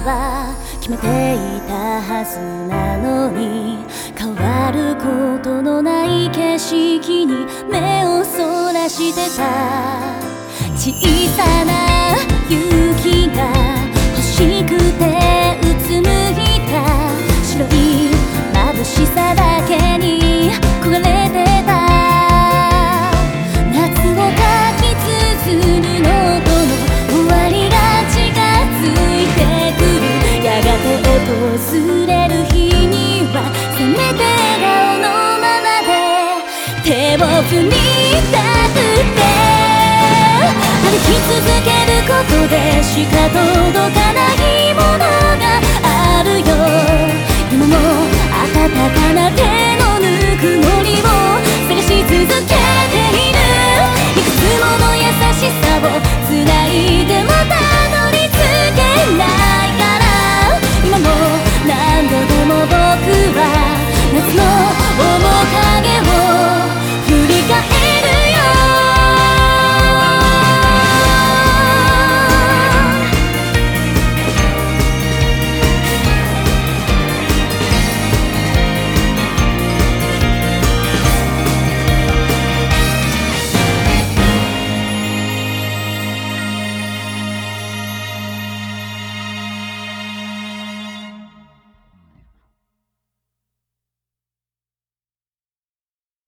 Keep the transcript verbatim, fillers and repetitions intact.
は決めていたはずなのに、変わることのない景色に目をそらしてた。小さな雪が欲しくてうつむいた。白い眩しさだけに焦がれてた。夏をかき綴るノートの終わりが近づいてくる。やがて訪れる日にはせめて笑顔のままで手を振りたくて、歩き続けることでしか届かないものがあるよ。今も温かな手